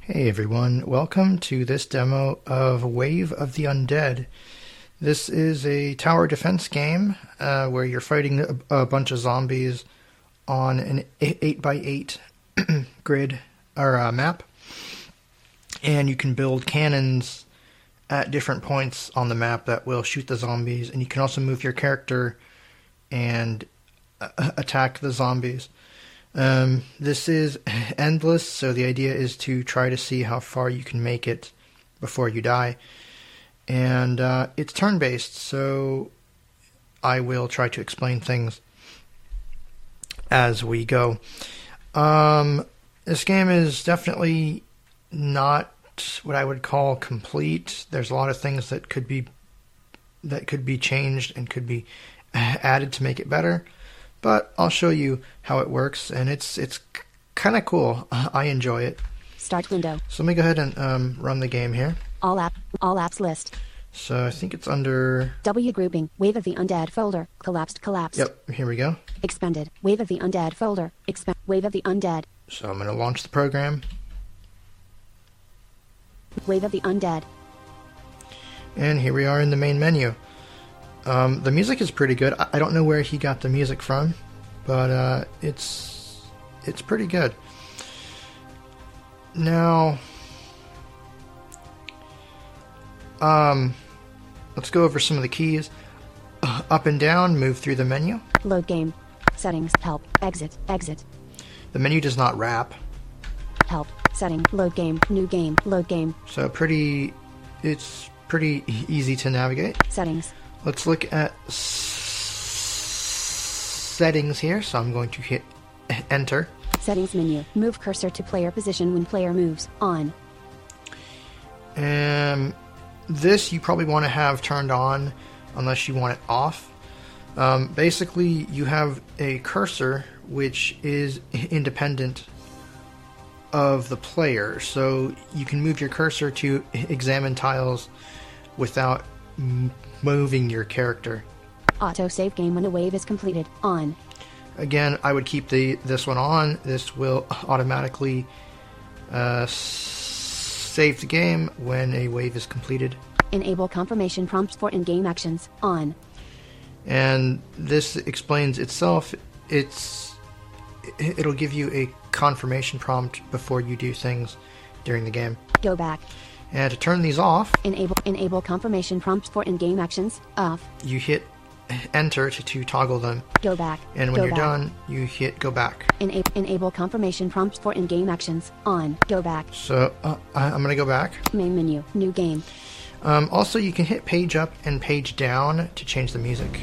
Hey everyone, welcome to this demo of Wave of the Undead. This is a tower defense game where you're fighting a bunch of zombies on an 8x8 grid or map, and you can build cannons at different points on the map that will shoot the zombies, and you can also move your character and attack the zombies. This is endless, so the idea is to try to see how far you can make it before you die. And it's turn-based, so I will try to explain things as we go. This game is definitely not what I would call complete. There's a lot of things that could be changed and could be added to make it better. But I'll show you how it works, and it's kind of cool. I enjoy it. Start window. So let me go ahead and run the game here. All apps list. So I think it's under W grouping. Wave of the Undead folder. Collapsed. Yep, here we go. Expanded. Wave of the Undead folder. Wave of the Undead. So I'm going to launch the program. Wave of the Undead. And here we are in the main menu. The music is pretty good. I don't know where he got the music from, but it's pretty good. Now, let's go over some of the keys. Up and down, move through the menu. Load game. Settings. Help. Exit. The menu does not wrap. Help. Setting. Load game. New game. Load game. So it's pretty easy to navigate. Settings. Let's look at settings here. So I'm going to hit enter. Settings menu. Move cursor to player position when player moves. On. This you probably want to have turned on unless you want it off. Basically, you have a cursor which is independent of the player. So you can move your cursor to examine tiles without moving your character. Auto save game when the wave is completed. On. Again, I would keep this one on. This will automatically save the game when a wave is completed. Enable confirmation prompts for in-game actions. On. And this explains itself. It'll give you a confirmation prompt before you do things during the game. Go back. And to turn these off, enable confirmation prompts for in-game actions. Off. You hit enter to toggle them. Go back. And when you're done, you hit go back. Enable confirmation prompts for in-game actions. On. Go back. So I'm going to go back. Main menu. New game. Also, you can hit page up and page down to change the music.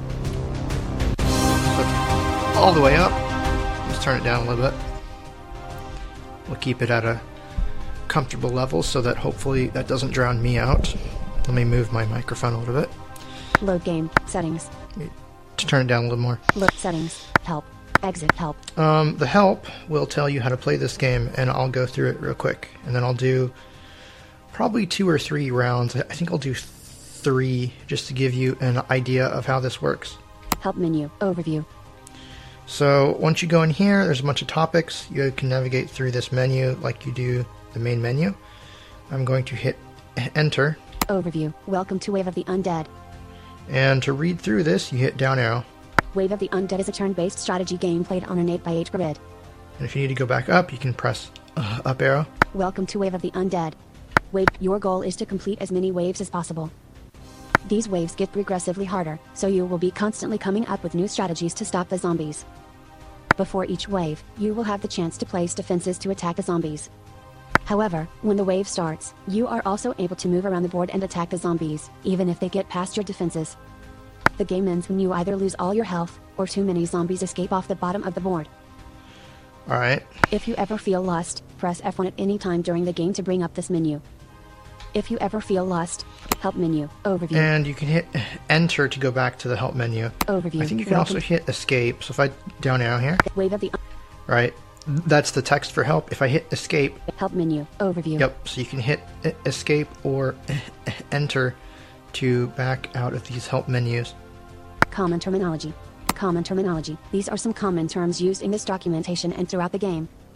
So all the way up. Let's turn it down a little bit. We'll keep it at a comfortable level so that hopefully that doesn't drown me out. Let me move my microphone a little bit. Load game. Settings. To turn it down a little more. Load settings. Help. Exit. Help. The help will tell you how to play this game, and I'll go through it real quick. And then I'll do probably 2 or 3 rounds. I think I'll do 3 just to give you an idea of how this works. Help menu. Overview. So once you go in here, there's a bunch of topics. You can navigate through this menu like you do the main menu. I'm going to hit enter. Overview. Welcome to Wave of the Undead. And to read through this, you hit down arrow. Wave of the Undead is a turn-based strategy game played on an 8x8 grid. And if you need to go back up, you can press up arrow. Welcome to Wave of the Undead. Your goal is to complete as many waves as possible. These waves get progressively harder, so you will be constantly coming up with new strategies to stop the zombies. Before each wave, you will have the chance to place defenses to attack the zombies. However, when the wave starts, you are also able to move around the board and attack the zombies, even if they get past your defenses. The game ends when you either lose all your health, or too many zombies escape off the bottom of the board. Alright. If you ever feel lost, press F1 at any time during the game to bring up this menu. If you ever feel lost, help menu, overview. And you can hit enter to go back to the help menu. Overview. I think you can also hit escape. So if I down arrow here. Wave of the... Right. That's the text for help. If I hit escape. Help menu, overview. Yep. So you can hit escape or enter to back out of these help menus. Common terminology. Common terminology. These are some common terms used in this documentation and throughout the game.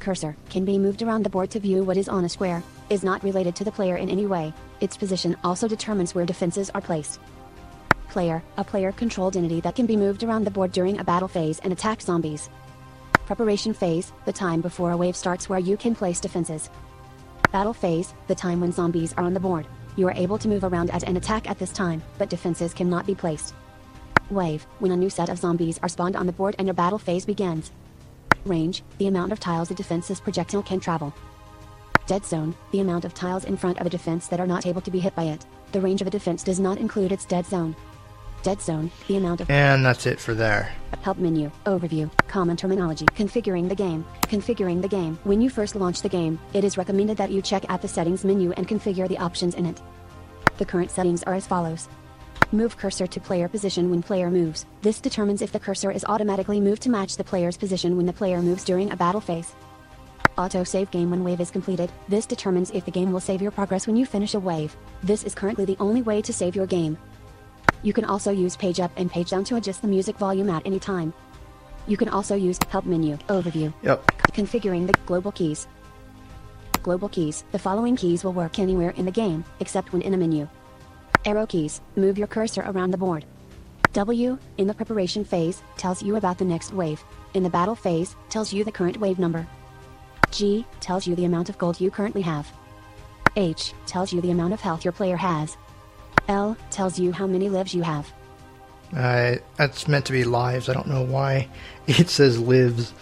Cursor can be moved around the board to view what is on a square. Is not related to the player in any way. Its position also determines where defenses are placed. Player, a player-controlled entity that can be moved around the board during a battle phase and attack zombies. Preparation phase, the time before a wave starts where you can place defenses. Battle phase, the time when zombies are on the board. You are able to move around at and attack at this time, but defenses cannot be placed. Wave, when a new set of zombies are spawned on the board and your battle phase begins. Range, the amount of tiles a defense's projectile can travel. Dead zone, the amount of tiles in front of a defense that are not able to be hit by it. The range of a defense does not include its dead zone. Dead zone, the amount of... And that's it for there. Help menu, overview, common terminology. Configuring the game. Configuring the game. When you first launch the game, it is recommended that you check at the settings menu and configure the options in it. The current settings are as follows. Move cursor to player position when player moves. This determines if the cursor is automatically moved to match the player's position when the player moves during a battle phase. Auto save game when wave is completed. This determines if the game will save your progress when you finish a wave. This is currently the only way to save your game. You can also use page up and page down to adjust the music volume at any time. You can also use help menu, overview. Yep. Configuring the global keys. Global keys. The following keys will work anywhere in the game, except when in a menu. Arrow keys. Move your cursor around the board. W, in the preparation phase, tells you about the next wave. In the battle phase, tells you the current wave number. G, tells you the amount of gold you currently have. H, tells you the amount of health your player has. L, tells you how many lives you have. That's meant to be lives. I don't know why it says lives.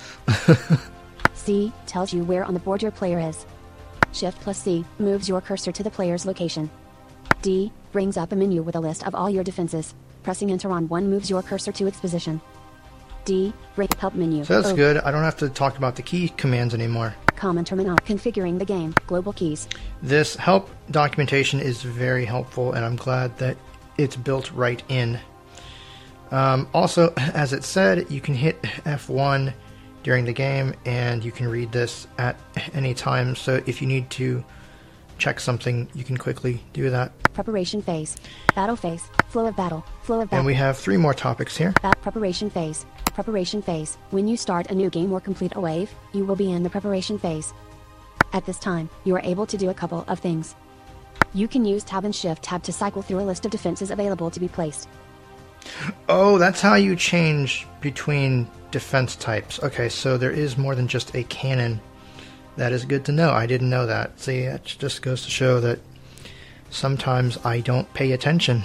C, tells you where on the board your player is. Shift plus C, moves your cursor to the player's location. D, brings up a menu with a list of all your defenses. Pressing enter on one moves your cursor to its position. D, help menu. So that's good. I don't have to talk about the key commands anymore. Common terminal. Configuring the game. Global keys. This help documentation is very helpful, and I'm glad that it's built right in. Also, as it said, you can hit F1 during the game, and you can read this at any time. So if you need to check something, you can quickly do that. Preparation phase. Battle phase. Flow of battle. Flow of battle. And we have 3 more topics here. Preparation phase. Preparation phase. When you start a new game or complete a wave, you will be in the preparation phase. At this time, you are able to do a couple of things. You can use Tab and Shift Tab to cycle through a list of defenses available to be placed. Oh, that's how you change between defense types. Okay, so there is more than just a cannon. That is good to know. I didn't know that. See, that just goes to show that sometimes I don't pay attention.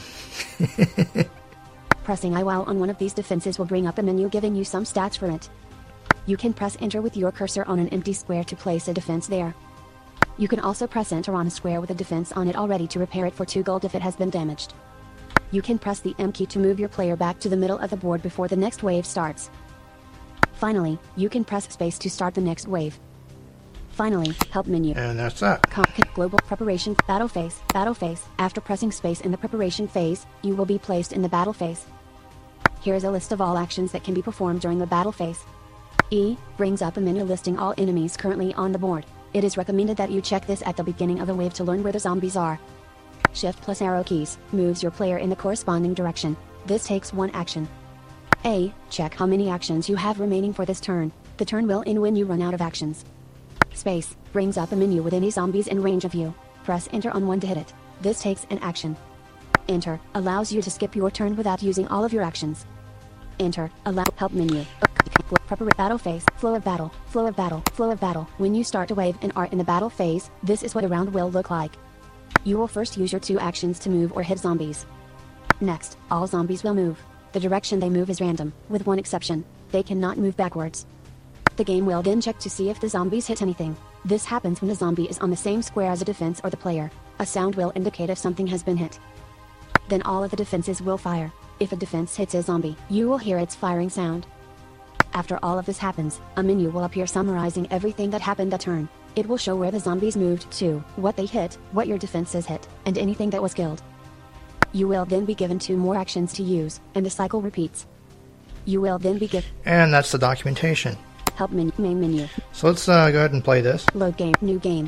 Pressing I while on one of these defenses will bring up a menu giving you some stats for it. You can press enter with your cursor on an empty square to place a defense there. You can also press enter on a square with a defense on it already to repair it for 2 gold if it has been damaged. You can press the M key to move your player back to the middle of the board before the next wave starts. Finally, you can press space to start the next wave. Finally, help menu. And that's that. Global preparation battle phase. Battle phase. After pressing space in the preparation phase, you will be placed in the battle phase. Here is a list of all actions that can be performed during the battle phase. E brings up a menu listing all enemies currently on the board. It is recommended that you check this at the beginning of the wave to learn where the zombies are. Shift plus arrow keys moves your player in the corresponding direction. This takes 1 action. A, check how many actions you have remaining for this turn. The turn will end when you run out of actions. Space brings up a menu with any zombies in range of you. Press enter on one to hit it. This takes an action. Enter allows you to skip your turn without using all of your actions. Enter allow help menu. Battle phase. Flow of battle. Flow of battle. Flow of battle. When you start a wave and are in the battle phase, this is what a round will look like. You will first use your 2 actions to move or hit zombies. Next, all zombies will move. The direction they move is random, with one exception. They cannot move backwards. The game will then check to see if the zombies hit anything. This happens when the zombie is on the same square as a defense or the player. A sound will indicate if something has been hit. Then all of the defenses will fire. If a defense hits a zombie, you will hear its firing sound. After all of this happens, a menu will appear summarizing everything that happened that turn. It will show where the zombies moved to, what they hit, what your defenses hit, and anything that was killed. You will then be given 2 more actions to use, and the cycle repeats. You will then be given... And that's the documentation. Help menu, main menu. So let's go ahead and play this. Load game, new game.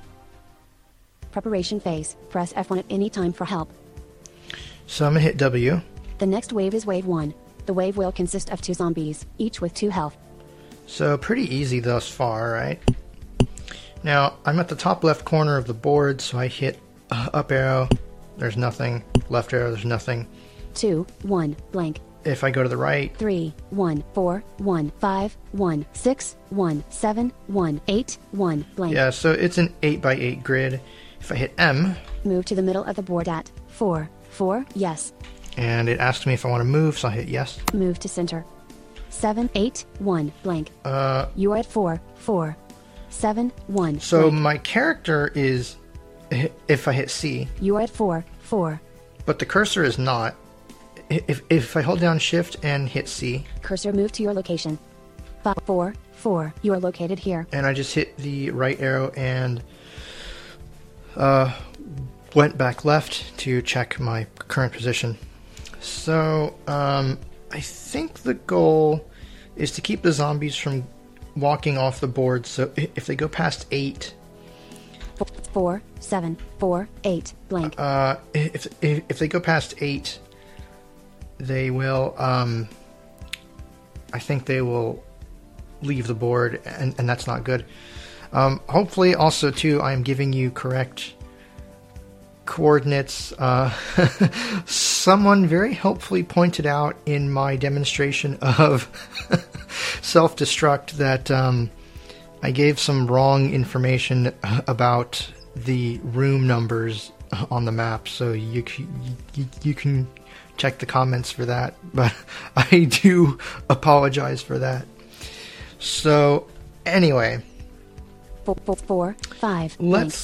Preparation phase. Press F1 at any time for help. So I'm going to hit W. The next wave is wave 1. The wave will consist of 2 zombies, each with 2 health. So pretty easy thus far, right? Now, I'm at the top left corner of the board, so I hit up arrow, there's nothing. Left arrow, there's nothing. 2, 1, blank. If I go to the right, 3, 1, 4, 1, 5, 1, 6, 1, 7, 1, 8, 1, blank. yeah, so it's an 8x8 grid. If I hit M, Move to the middle of the board at 4, 4, yes. and it asks me if I want to move, so I hit yes. Move to center. 7, 8, 1, blank. Uh, You are at 4, 4, 7, 1, so blank. my character is, if I hit C, You are at 4, 4. but the cursor is not. If I hold down Shift and hit C, Cursor move to your location. 5, 4, 4. You are located here. and I just hit the right arrow and went back left to check my current position. So I think the goal is to keep the zombies from walking off the board. So if they go past 8, 4, 7, 4, 8, blank. if they go past 8, they will. I think they will leave the board, and that's not good. Hopefully, also too, I'm giving you correct coordinates. Someone very helpfully pointed out in my demonstration of self-destruct that I gave some wrong information about the room numbers on the map, so you can check the comments for that, but I do apologize for that. So anyway, 4, 4, 5, let's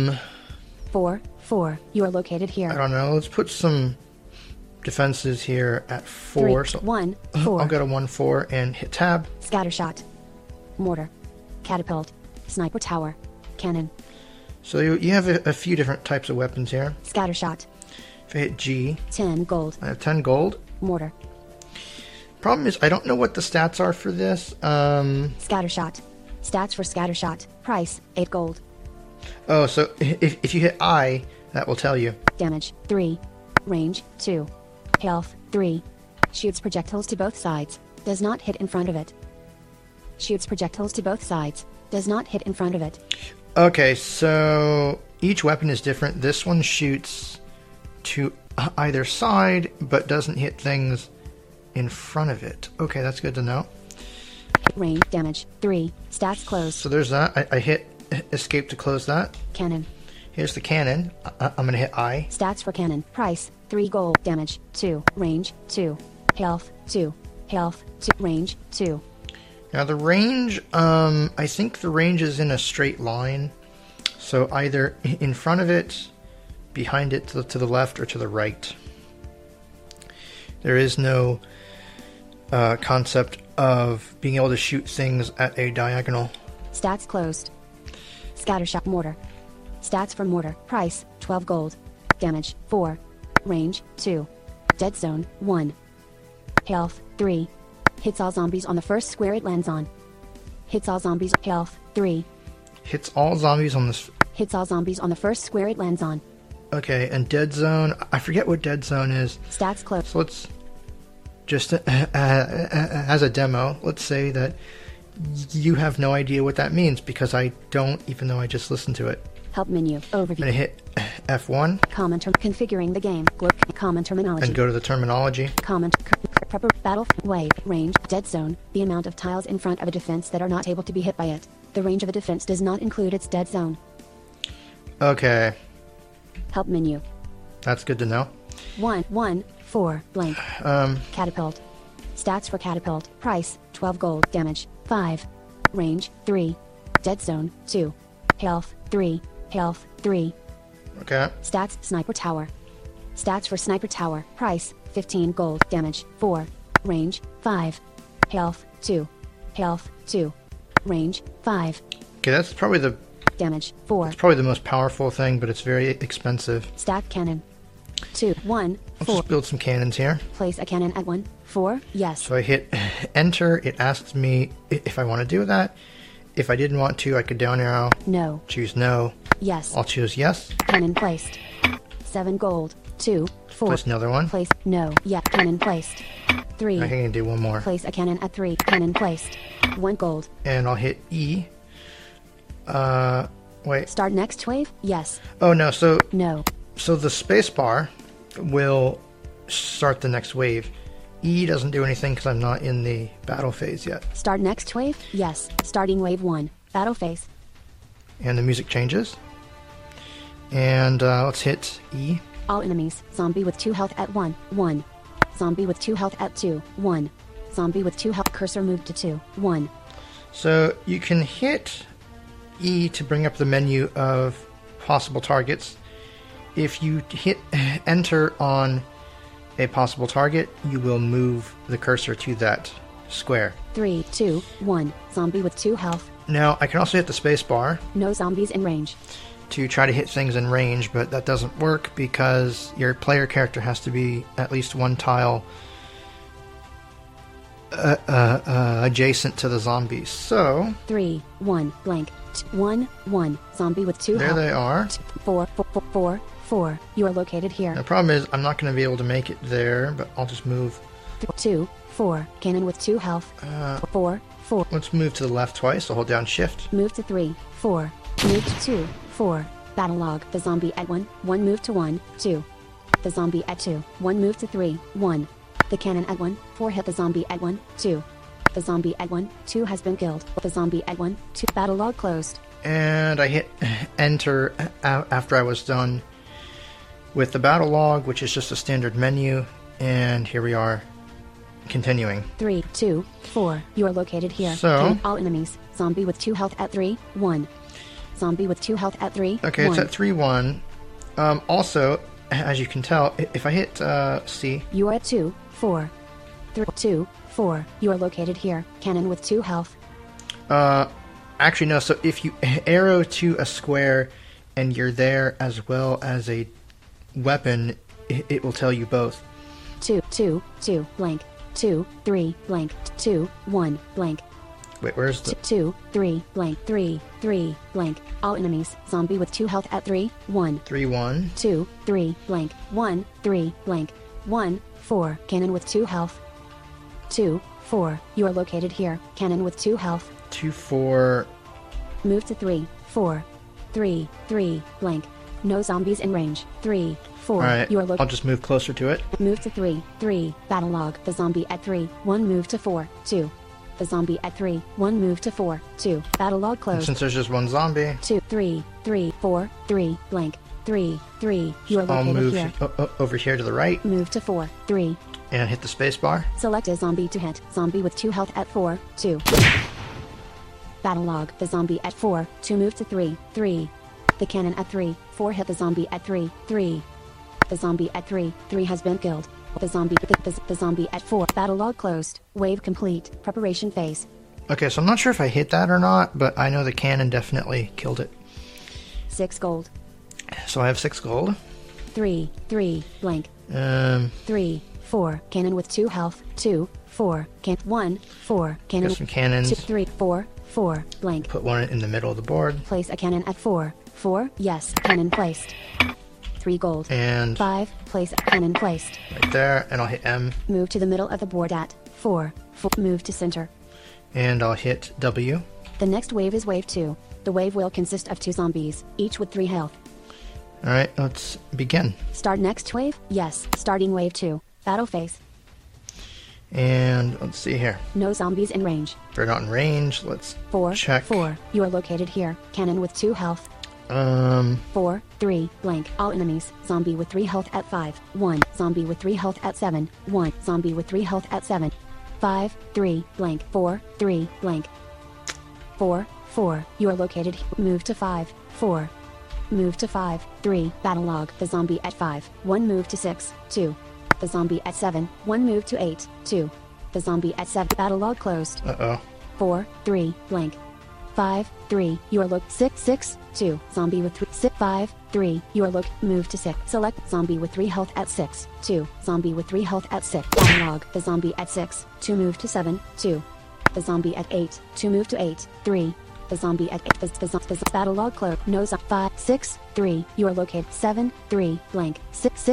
4, 4. You are located I here. don't know, let's put some defenses here at 4. 3, So 1, 4. I'll go to 1, 4 and hit tab. Scattershot. Mortar. Catapult. Sniper tower. Cannon. So you have a few different types of weapons here. Scattershot. If I hit G, 10 gold. I have 10 gold. Mortar. Problem is, I don't know what the stats are for this. Scattershot. Stats for scattershot. Price 8 gold. Oh, so if you hit I, that will tell you. Damage 3. Range 2. Health 3. Shoots projectiles to both sides. Does not hit in front of it. Shoots projectiles to both sides. Does not hit in front of it. Okay, so each weapon is different. This one shoots to either side, but doesn't hit things in front of it. Okay, that's good to know. Range damage 3. Stats closed. So there's that. I hit escape to close that. Cannon. Here's the cannon. I'm going to hit I. Stats for cannon. Price 3 gold. Damage 2. Range 2. Health 2. Health 2. Range 2. Now the range, I think the range is in a straight line. So either in front of it, behind it to the left, or to the right. There is no concept of being able to shoot things at a diagonal. Stats closed. Scattershot mortar. Stats for mortar. Price 12 gold. Damage 4. Range 2. Dead zone 1. Health 3. Hits all zombies on the first square it lands on. Hits all zombies. Health 3. Hits all zombies on this. Hits all zombies on the first square it lands on. Okay, and dead zone. I forget what dead zone is. Stats closed. So let's just as a demo, let's say that you have no idea what that means, because I don't, even though I just listened to it. Help menu. I'm going Overview. to hit F1 Comment. Configuring the game. Common terminology. and go to the terminology. Comment. Prepper. Battle. Wave. Range. Dead zone. The amount of tiles in front of a defense that are not able to be hit by it. The range of a defense does not include its dead zone. Okay, Help menu. that's good to know. 1, 1, 4, blank. Catapult. Stats for catapult. Price 12 gold. Damage 5. Range 3. Dead zone 2. Health 3. Health 3. Okay, Stats sniper tower. Stats for sniper tower. Price 15 gold. Damage 4. Range 5. Health 2. Health 2. Range 5. okay, that's probably the Damage 4. most powerful thing, but it's very expensive. Stat cannon. 2, 1, Let's 4. just build some cannons here. Place a cannon at 1, 4. Yes. So I hit enter. It asks me if I want to do that. If I didn't want to, I could down arrow, No. choose no. Yes. I'll choose yes. Cannon placed. 7 gold. 2, 4. Place another one. Place, no, yeah, cannon placed. 3. I can do one more. Place a cannon at 3, cannon placed. 1 gold. And I'll hit E. Wait. Start next wave? Yes. Oh no, so No. the space bar will start the next wave. E doesn't do anything because I'm not in the battle phase yet. Start next wave? Yes. Starting wave 1. Battle phase. And the music changes. And let's hit E. All enemies. Zombie with 2 health at 1. 1. Zombie with 2 health at 2. 1. Zombie with 2 health. Cursor moved to 2. 1. So you can hit E to bring up the menu of possible targets. If you hit enter on a possible target, you will move the cursor to that square. 3, 2, 1. Zombie with 2 health. Now, I can also hit the space bar No zombies in range. to try to hit things in range, but that doesn't work because your player character has to be at least one tile adjacent to the zombies. So 3, 1, blank. 1, 1. Zombie with 2 there health. they are. 4, 4, 4, 4, 4. You are located here. The problem is I'm not going to be able to make it there, but I'll just move. 2, 4. Cannon with 2 health. 4, 4. Let's move to the left twice. So hold down shift. Move to 3, 4. Move to 2, 4. Battle log. The zombie at 1. 1 move to 1, 2. The zombie at 2. 1 move to 3, 1. The cannon at 1. 4 hit the zombie at 1, 2. The zombie at 1, 2 has been killed. The zombie at 1, 2. Battle log closed. And I hit enter after I was done with the battle log, which is just a standard menu. And here we are, continuing. 3, 2, 4. You are located here. So- Cannon all enemies. Zombie with 2 health at 3, 1. Zombie with 2 health at 3, Okay, 1. it's at 3-1. Also, as you can tell, if I hit C, You are at 2, 4. 3, 2, 4. You are located here. Cannon with 2 health. actually no, so if you arrow to a square and you're there as well as a weapon, it will tell you both. 2, 2, 2, blank. 2, 3, blank. 2, 1, blank. Wait, where's the... 2, 3, blank. 3, 3, blank. All enemies. Zombie with 2 health at 3, 1. 3-1. 2, 3, blank. 1, 3, blank. 1, 4. Cannon with 2 health. 2, 4. You are located here. Cannon with 2 health. 2-4. Move to 3, 4. 3, 3, blank. No zombies in range. 3, 4. Alright, You are I'll located. just move closer to it. Move to 3, 3. Battle log. The zombie at 3, 1 move to 4, 2. The zombie at 3, 1 move to 4, 2. Battle log closed. Since there's just one zombie, 2, 3, 3, 4, 3, blank. 3, 3. You are I'll located move here. over here to the right Move to 4, 3. and hit the space bar. Select a zombie to hit. Zombie with 2 health at 4, 2. Battle log. The zombie at 4, 2 move to 3, 3. The cannon at 3, 4 hit the zombie at 3, 3. The zombie at 3, 3 has been killed. The zombie at 4. Battle log closed. Wave complete. Preparation phase. Okay, so I'm not sure if I hit that or not, but I know the cannon definitely killed it. 6 gold. So I have 6 gold. 3, 3, blank. 3 3, 4. Cannon with 2 health. 2, 4. 1, 4. Cannon. Got some cannons. 2, 3, 4, 4, blank. Put one in the middle of the board. Place a cannon at 4. 4, yes. Cannon placed. 3 gold. And 5, place a cannon placed. right there, and I'll hit M, Move to the middle of the board at 4. 4. Move to center. and I'll hit W. The next wave is wave 2. The wave will consist of 2 zombies, each with 3 health. Alright, let's begin. Start next wave? Yes. Starting wave 2. Battle phase. And let's see here. No zombies in range. If they're not in range, let's 4, check. 4. You are located here. Cannon with 2 health. 4. 4, 3, blank. All enemies. Zombie with 3 health at 5, 1. Zombie with 3 health at 7, 1. Zombie with 3 health at 7. 5, 3, blank. 4, 3, blank. 4, 4. You are located. Move to 5, 4. Move to 5, 3. Battle log. The zombie at 5, 1 move to 6, 2. The zombie at 7, 1 move to 8, 2. The zombie at 7. Battle log closed. Uh-oh. 4, 3, blank. 5, 3. You are look 6, 6, 2. Zombie with 3, 6, 5, 3. You are look. Move to 6. Select zombie with 3 health at 6, 2. Zombie with 3 health at 6. Battle log. The zombie at 6, 2 move to 7, 2. The zombie at 8, 2 move to 8, 3. The zombie at 8. The battle log close. No 5, 6, 3. You are located. 7, 3, blank. 6, 6,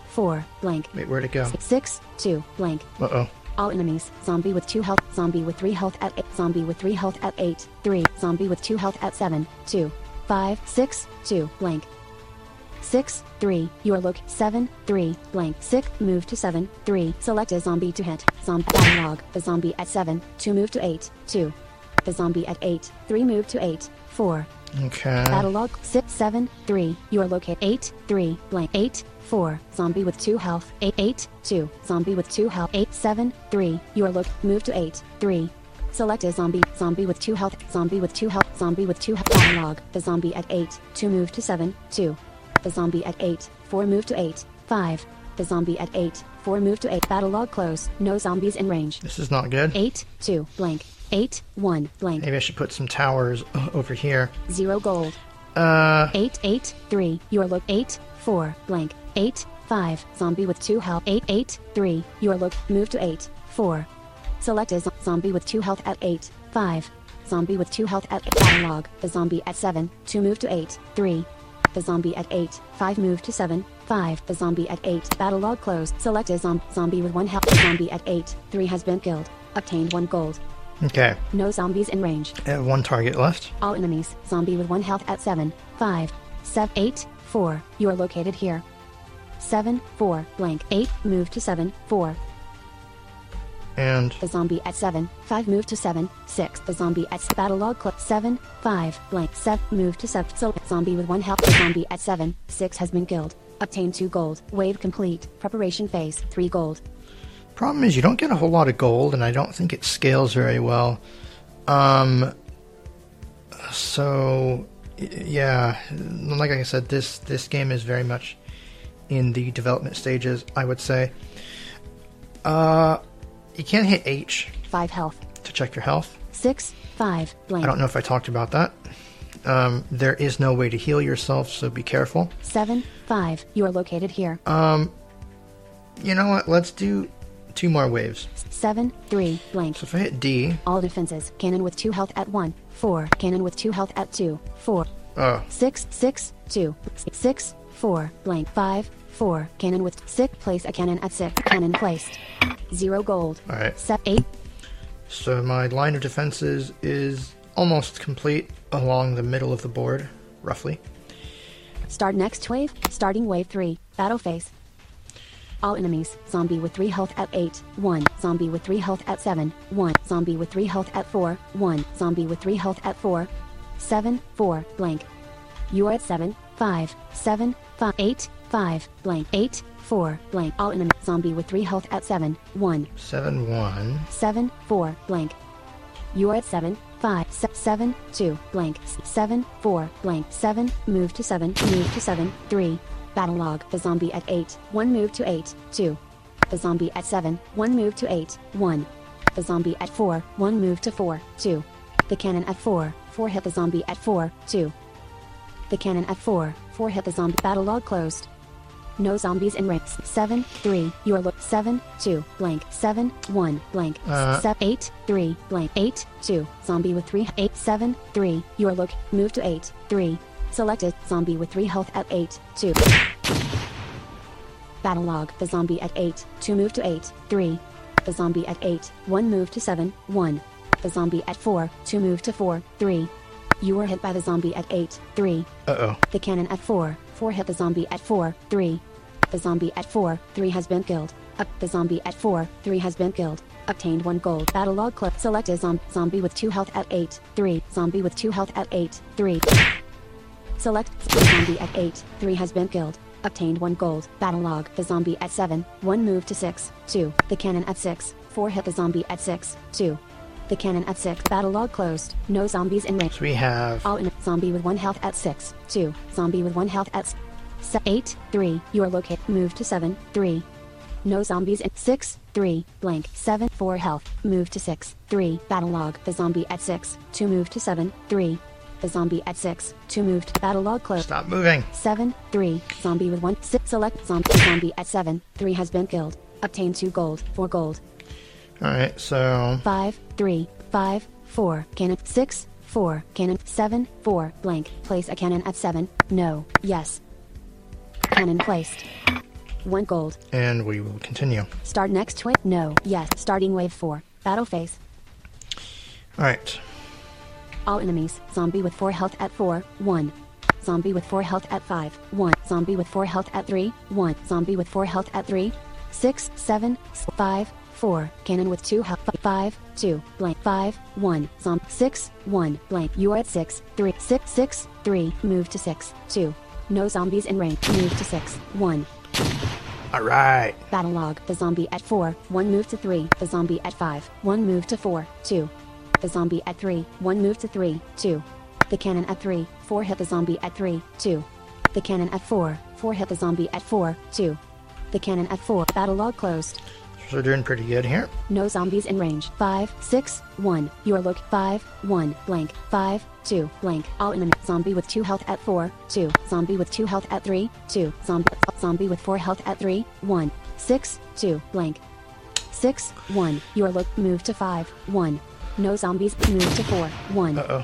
4, blank. Wait, where'd it go? 6, 2, blank. Uh-oh. All enemies. Zombie with 2 health. Zombie with 3 health at 8. Zombie with 3 health at 8. 3. Zombie with 2 health at 7. 2. 5, 6, 2, blank. 6, 3. Your look. 7, 3, blank. 6. Move to 7, 3. Select a zombie to hit. Zombie. Battle log. The zombie at 7. 2 move to 8. 2. The zombie at 8. 3 move to 8. 4. Okay. Battle log. 6, 7, 3. Your locate. 8, 3, blank. 8, 4. Zombie with 2 health. 8, 8, 2. Zombie with 2 health. 8, 7, 3. Your look. Move to 8, 3. Select a zombie. Zombie with 2 health. Zombie with 2 health. Zombie with 2 health. Battle log. The zombie at 8. 2 move to 7, 2. The zombie at 8. 4 move to 8, 5. The zombie at 8. 4 move to 8. Battle log close. No zombies in range. This is not good. 8, 2, blank. 8, 1, blank. Maybe I should put some towers over here. 0 gold. 8, 8, 3. Your look. 8, 4, blank. 8, 5. Zombie with 2 health. 8, 8, 3. Your look. Move to 8, 4. Select a zombie with 2 health at 8, 5. Zombie with 2 health at 8. Battle log. The zombie at 7. 2 move to 8, 3. The zombie at 8. 5 move to 7, 5. The zombie at 8. Battle log closed. Select a zombie with 1 health. The zombie at 8. 3 has been killed. Obtained 1 gold. Okay. No zombies in range. I have 1 target left. All enemies. Zombie with 1 health at 7, 5, 7, 8, 4. You are located here. 7, 4, blank. 8, move to 7, 4. And The zombie at 7, 5 move to 7, 6. The zombie at battle log clip 7, 5, blank. 7, move to 7. So zombie with 1 health. The zombie at 7, 6 has been killed. Obtain 2 gold. Wave complete. Preparation phase. 3 gold. problem is you don't get a whole lot of gold, and I don't think it scales very well. So yeah, like I said, this game is very much in the development stages, I would say. You can't hit H 5 health. to check your health. 6, 5, blank. I don't know if I talked about that. There is no way to heal yourself, so be careful. 7, 5. You are located here. You know what? Let's do 2 more waves. 7, 3, blank. So if I hit D... All defenses. Cannon with 2 health at 1, 4. Cannon with 2 health at 2, 4. Oh, 6, 6, 2. 6, 4, blank. 5, 4. Cannon with 6. Place a cannon at 6. Cannon placed. 0 gold. alright. 8. So my line of defenses is almost complete along the middle of the board, roughly. Start next wave. Starting wave 3. Battle phase. All enemies. Zombie with 3 health at 8, 1. Zombie with 3 health at 7, 1. Zombie with 3 health at 4, 1. Zombie with 3 health at 4, 7, 4, blank. You are at 7, 5, 7, 5, 8, 5, blank. 8, 4, blank. All enemies. Zombie with 3 health at 7, 1. 7, 1. 7, 4, blank. You are at 7, 5, 7, 2, blank. 7, 4, blank. 7, move to 7, move to 7, 3. Battle log. The zombie at 8, 1 move to 8, 2. The zombie at 7, 1 move to 8, 1. The zombie at 4, 1 move to 4, 2. The cannon at 4, 4 hit the zombie at 4, 2. The cannon at 4, 4 hit the zombie. Battle log closed. No zombies in ranks. 7, 3. You are 7, 2, blank. 7, 1, blank. 7, 8, 3, blank. 8, 2. Zombie with 3, 8, 7, 3. You are move to 8, 3. Selected. Zombie with 3 health at 8, 2. Battle log. The zombie at 8, 2 move to 8, 3. The zombie at 8, 1 move to 7, 1. The zombie at 4, 2 move to 4, 3. You were hit by the zombie at 8, 3. Uh-oh. The cannon at 4, 4 hit the zombie at 4, 3. The zombie at 4, 3 has been killed. The zombie at 4, 3 has been killed. Obtained 1 gold. Battle log clip. Select a zombie with 2 health at 8, 3. Zombie with 2 health at 8, 3. Select zombie at 8, 3 has been killed. Obtained 1 gold. Battle log. The zombie at 7, 1 move to 6, 2. The cannon at 6, 4 hit the zombie at 6, 2. The cannon at 6. Battle log closed. No zombies in range. So we have... All in. Zombie with 1 health at 6, 2. Zombie with 1 health at 8, 3. You are located. Move to 7, 3. No zombies in 6, 3, blank. 7, 4 health. Move to 6, 3. Battle log. The zombie at 6, 2 move to 7, 3. The zombie at 6, 2 moved. Battle log closed. Stop moving. 7, 3. Zombie with 1, 6. Select zombie at 7, 3 has been killed. Obtain 2 gold, 4 gold. Alright, so... 5, 3, 5, 4. Cannon 6, 4. Cannon 7, 4. Blank. Place a cannon at 7. No. Yes. Cannon placed. 1 gold. And we will continue. Start next wave. No. Yes. Starting wave 4. Battle phase. Alright. All enemies. Zombie with 4 health at 4, 1. Zombie with 4 health at 5, 1. Zombie with 4 health at 3, 1. Zombie with 4 health at 3, 6, 7, 5, 4. Cannon with 2 health. 5, 2, blank. 5, 1. 6, 1, blank. You are at 6, 3, 6, 6, 3. Move to 6, 2. No zombies in range. Move to 6, 1. Alright. Battle log. The zombie at 4, 1 move to 3. The zombie at 5, 1 move to 4, 2. The zombie at 3, 1 move to 3, 2. The cannon at 3, 4 hit the zombie at 3, 2. The cannon at 4, 4 hit the zombie at 4, 2. The cannon at 4. Battle log closed. So we're doing pretty good here. No zombies in range. 5, 6, 1. You are look 5, 1, blank. 5, 2, blank. All enemy. Zombie with 2 health at 4, 2. Zombie with 2 health at 3, 2. Zombie with 4 health at 3, 1. 6, 2, blank. 6, 1. You are look. Move to 5, 1. No zombies. Move to 4, 1. Uh-oh.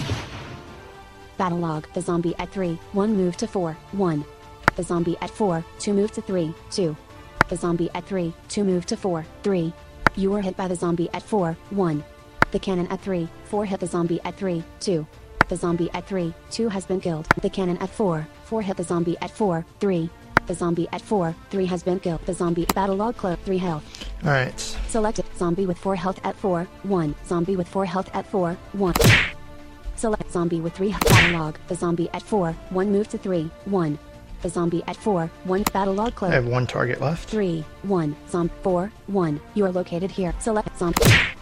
Battle log. The zombie at 3, 1 move to 4, 1. The zombie at 4, 2 move to 3, 2. The zombie at 3, 2 move to 4, 3. You were hit by the zombie at 4, 1. The cannon at 3, 4 hit the zombie at 3, 2. The zombie at 3, 2 has been killed. The cannon at 4, 4 hit the zombie at 4, 3. The zombie at 4, 3 has been killed. The zombie. Battle log close. 3 health. Alright. Selected. Zombie with 4 health at 4, 1. Zombie with 4 health at 4, 1. Select zombie with 3 battle log. The zombie at 4, 1 move to 3, 1. The zombie at 4, 1 battle log I close. have 1 target left. 3, 1. 4, 1. You are located here. Select zombie.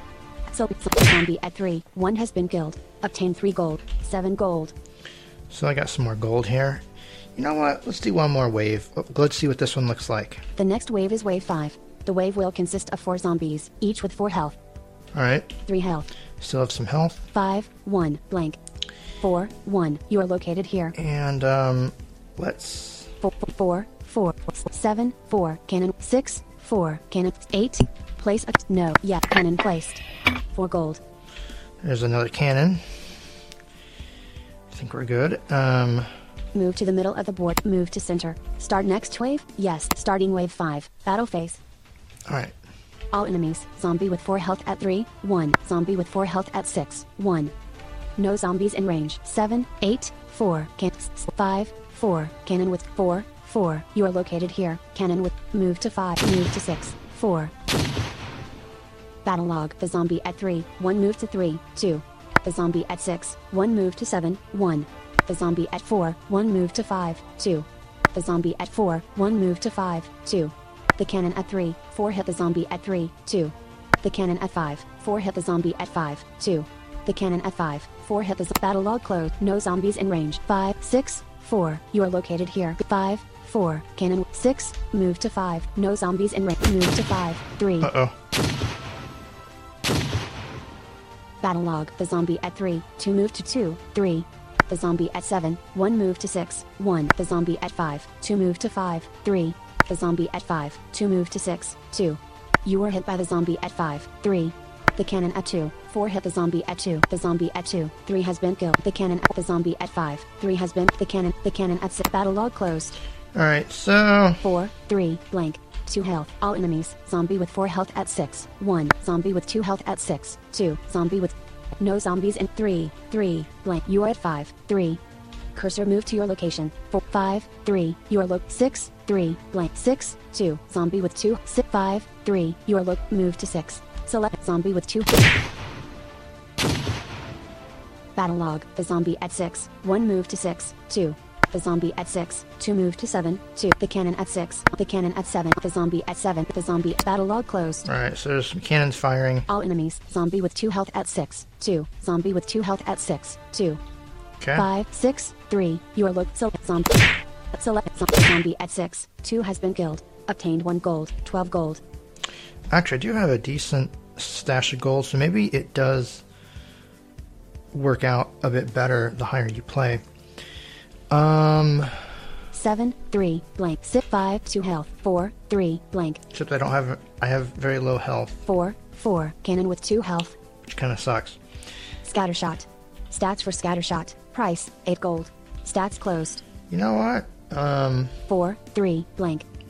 Zombie at 3, 1 has been killed. Obtain 3 gold. 7 gold. So I got some more gold here. You know what? Let's do one more wave. Let's see what this one looks like. The next wave is wave 5. The wave will consist of 4 zombies, each with 4 health. Alright. 3 health. Still have some health. 5, 1, blank. 4, 1. You are located here. And, let's... 4, 7, 4. Cannon. 6, 4. Cannon. 8. Place a... No. Yeah. Cannon placed. 4 gold. There's another cannon. I think we're good. Move to the middle of the board. Move to center. Start next wave? Yes. Starting wave 5. Battle phase. Alright. All enemies. Zombie with 4 health at 3, 1. Zombie with 4 health at 6, 1. No zombies in range. 7, 8, 4. 5, 4. Cannon with 4, 4. You are located here. Cannon with move to 5. Move to 6, 4. Battle log. The zombie at 3, 1 move to 3, 2. The zombie at 6, 1 move to 7, 1. The zombie at 4, 1 move to 5, 2. The zombie at 4, 1 move to 5, 2. The cannon at 3, 4 hit the zombie at 3, 2. The cannon at 5, 4 hit the zombie at 5, 2. The cannon at 5, 4 hit the battle log closed. No zombies in range. 5, 6, 4. You are located here. 5, 4. Cannon. 6. Move to 5. No zombies in range. Move to 5, 3. Uh-oh. Battle log. The zombie at 3, 2 move to 2, 3. The zombie at 7, 1 move to 6, 1. The zombie at 5, 2 move to 5, 3. The zombie at 5, 2 move to 6, 2. You were hit by the zombie at 5, 3. The cannon at 2, 4 hit the zombie at 2. The zombie at 2, 3 has been killed. The cannon at the zombie at 5, 3 has been the cannon at 6. Battle log closed. Alright, so 4, 3, blank. 2 health. All enemies. Zombie with 4 health at 6, 1. Zombie with 2 health at 6, 2. Zombie with no zombies in 3, 3, blank. You are at 5, 3. Cursor move to your location. 4, 5, 3. You are look 6, 3, blank. 6, 2. Zombie with 2, 6, 5, 3. You are look move to 6. Select zombie with 2. Battle log. The zombie at 6, 1 move to 6, 2. The zombie at 6, 2 move to 7, 2. The cannon at 6, the cannon at 7, the zombie at 7, the zombie. Battle log closed. alright, so there's some cannons firing. All enemies. Zombie with 2 health at 6, 2. Zombie with 2 health at 6, 2. Okay. 5, 6, 3. You are looked. Select zombie. Select zombie at 6, 2 has been killed. Obtained 1 gold, 12 gold. Actually, I do have a decent stash of gold, so maybe it does work out a bit better the higher you play. 7, 3, blank. 6, 5, 2 health. 4, 3, blank. Except I have very low health, 4, 4. Cannon with 2 health. which kind of sucks. Scattershot. Stats for scattershot. Price, 8 gold. Stats closed. You know what? 4, 3, blank.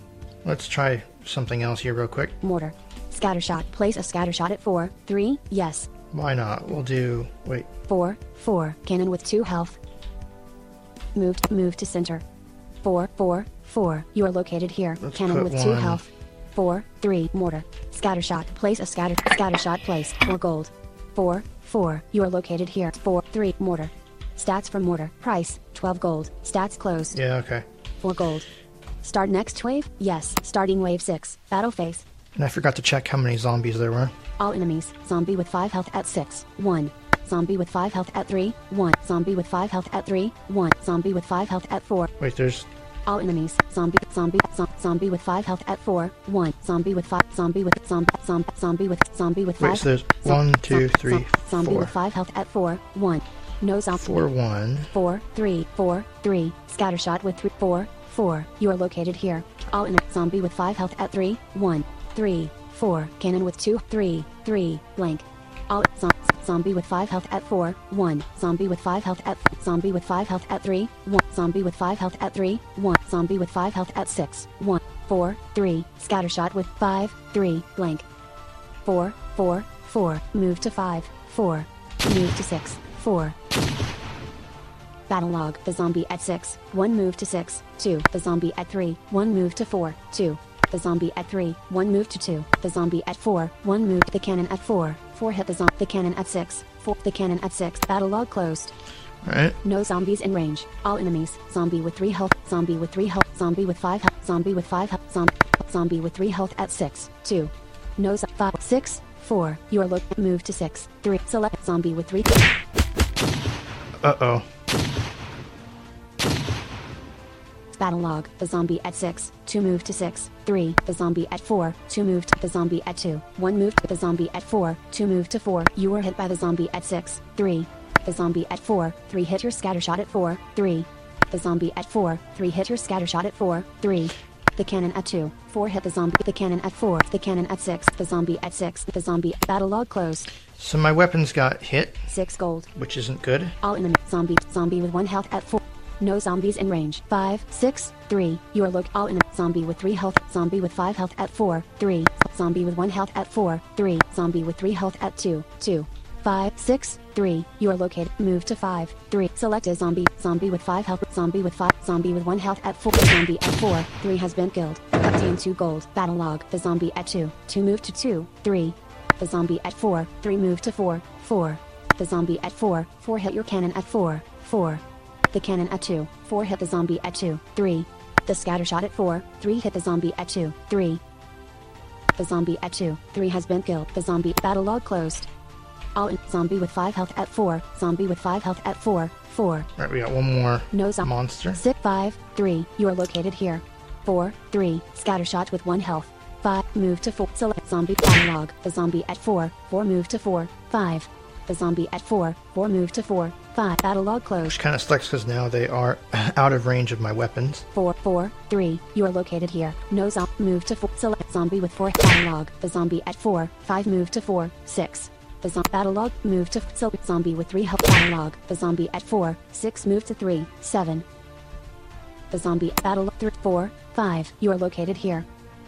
Let's try something else here real quick. Mortar. Scattershot. Place a scattershot at 4, 3, yes. Why not? We'll do... Wait. 4, 4. Cannon with 2 health. Move to center. 4, 4, 4. You are located here. Let's Cannon put with 2 one. health. 4, 3. Mortar. Scattershot. Place a scattershot placed. 4 gold. 4, 4. You are located here. 4, 3. Mortar. Stats for mortar. Price, 12 gold. Stats closed. Yeah, okay. 4 gold. Start next wave? Yes. Starting wave 6. Battle phase. And I forgot to check how many zombies there were. All enemies. Zombie with 5 health at 6. 1. Zombie with 5 health at 3. 1. Zombie with 5 health at 3. 1. Zombie with 5 health at 4. Wait, there's... All enemies. Zombie with 5 health at 4. 1. Zombie with 5. Zombie with 5. Wait, so there's 1, 2, 3, Zombie 4. with 5 health at 4. 1. No zombie. 4, 1. 4, 3, 4, 3. Scattershot with 3, 4, 4. You are located here. All in zombie with 5 health at 3, 1, 3, 4. Cannon with 2, 3, 3. Blank. All zombie with 5 health at 4, 1. Zombie with 5 health at zombie with 5 health at 3, 1. Zombie with 5 health at 3, 1. Zombie with 5 health at 6, 1, 4, 3. Scattershot with 5, 3. Blank. 4, 4, 4. Move to 5, 4. Move to 6, 4. Battle log. The zombie at 6, 1 move to 6, 2. The zombie at 3, 1 move to 4, 2. The zombie at 3, 1 move to 2. The zombie at 4, 1 move. The cannon at 4, 4 hit the cannon at 6, 4. The cannon at 6. Battle log closed. Alright. No zombies in range. All enemies. Zombie with 3 health. Zombie with 3 health. Zombie with 5 health. Zombie with 5 health. Zombie with 3 health at 6, 2. No 5, 6, 4. You are move to 6, 3. Select zombie with 3. Uh-oh. Battle log. The zombie at 6, 2 move to 6, 3. The zombie at 4, 2 move to the zombie at 2, 1 move to the zombie at 4, 2 move to 4. You were hit by the zombie at 6, 3. The zombie at 4, 3 hit your scattershot at 4, 3. The zombie at 4, 3 hit your scattershot at 4, 3. The cannon at 2, 4 hit the zombie. The cannon at 4, the cannon at 6, the zombie at 6, the zombie. Battle log closed. So my weapons got hit, 6 gold. which isn't good. All enemy. Zombie with 1 health at 4. No zombies in range. 5, 6, 3. You are all in. Zombie with 3 health. Zombie with 5 health at 4, 3. Zombie with 1 health at 4, 3. Zombie with 3 health at 2, 2. 5, 6, 3. You are located. Move to 5, 3. Select a zombie. Zombie with 5 health. Zombie with 5. Zombie with 1 health at 4. Zombie at 4, 3 has been killed. Obtain 2 gold. Battle log. The zombie at 2, 2 move to 2, 3. The zombie at 4, 3 move to 4, 4. The zombie at 4, 4 hit your cannon at 4, 4. The cannon at 2, 4 hit the zombie at 2, 3. The scattershot at 4, 3 hit the zombie at 2, 3. The zombie at 2, 3 has been killed. The zombie. Battle log closed. All in. Zombie with 5 health at 4. Zombie with 5 health at 4, 4. Alright, we got one more No zombie. monster. 6, 5, 3. You are located here. 4, 3. Scattershot with 1 health. 5. Move to 4. Select zombie. Battle log. The zombie at 4, 4 move to 4, 5. The zombie at 4, 4 move to 4, 5. Battle log closed. Which kind of sucks because now they are out of range of my weapons. 4, 4, 3. You are located here. No zombie. Move to 4. Select zombie with 4. Battle log. The zombie at 4, 5 move to 4, 6. The battle log. Move to select zombie with 3 health. Battle log. The zombie at 4, 6 move to 3, 7. The zombie. Battle log. 3, 4, 5. You are located here.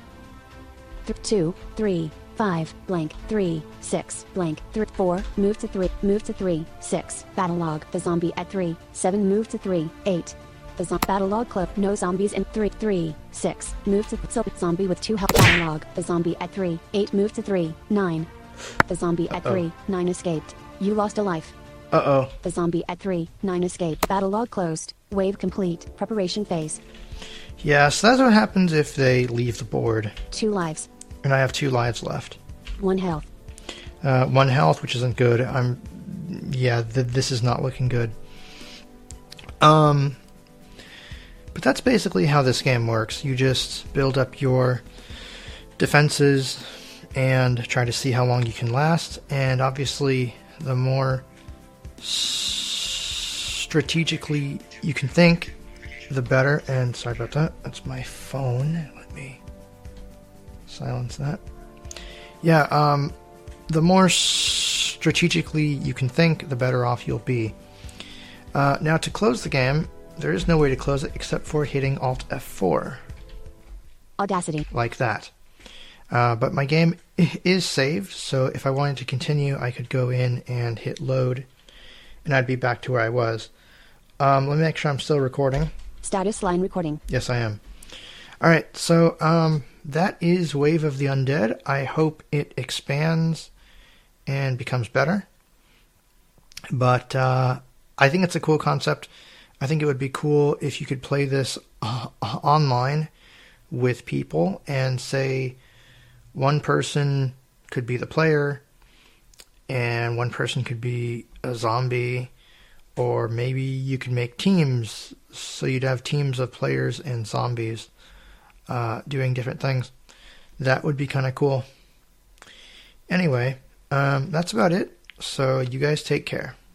2, 3. 5, blank, 3, 6, blank, 3, 4, move to 3, 6. Battle log. The zombie at 3, 7 move to 3, 8. The battle log club. No zombies in 3, 3, 6. Move to zombie with 2 health. Battle log. The zombie at 3, 8 move to 3, 9. The zombie at 3, 9 escaped. You lost a life. Uh-oh. The zombie at 3, 9 escaped. Battle log closed. Wave complete. Preparation phase. Yeah, so that's what happens if they leave the board. 2 lives. And I have 2 lives left. 1 health. 1 health, which isn't good. This is not looking good. But that's basically how this game works. You just build up your defenses and try to see how long you can last. And obviously, the more strategically you can think, the better. And sorry about that. That's my phone. Let me silence that. Yeah, the more strategically you can think, the better off you'll be. Now, to close the game, there is no way to close it except for hitting Alt F4. Audacity. like that. But my game is saved, so if I wanted to continue, I could go in and hit load, and I'd be back to where I was. Let me make sure I'm still recording. Status line recording. Yes, I am. All right, so that is Wave of the Undead. I hope it expands and becomes better. But I think it's a cool concept. I think it would be cool if you could play this online with people, and say one person could be the player and one person could be a zombie, or maybe you could make teams, so you'd have teams of players and zombies doing different things. That would be kind of cool. Anyway, that's about it. So you guys take care.